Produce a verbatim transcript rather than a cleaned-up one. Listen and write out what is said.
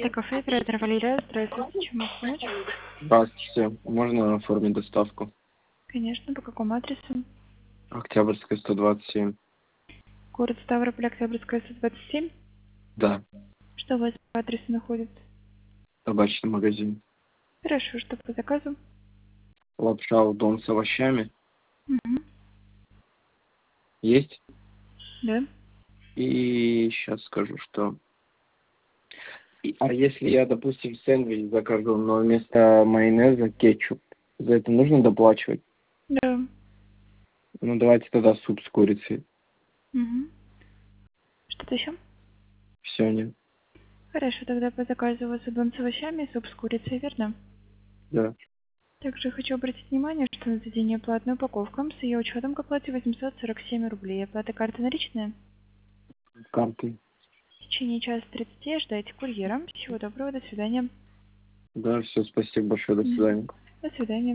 Это кафе, оператор Валерия. Здравствуйте, чем могу помочь? Здравствуйте. Можно оформить доставку? Конечно, по какому адресу? Октябрьская, сто двадцать семь. Город Ставрополь, Октябрьская, сто двадцать семь. Да, Что у вас по адресу находится? табачный магазин. Хорошо, что по заказу? Лапша удон с овощами. Угу. Есть? Да. И сейчас скажу, что... И- А если я, допустим, сэндвич закажу, но вместо майонеза кетчуп, за это нужно доплачивать? Да. Ну, давайте тогда суп с курицей. Угу. Что-то еще? Все, нет? Хорошо, тогда по заказу у вас удон с овощами, суп с курицей, верно? Да. Также хочу обратить внимание, что на заведение платная упаковка с ее учетом к оплате восемьсот сорок семь рублей. Оплата карты наличная. Карты. В течение часа тридцати ждайте курьера. Всего доброго, до свидания. Да, все, спасибо большое, до Мгм. свидания. До свидания.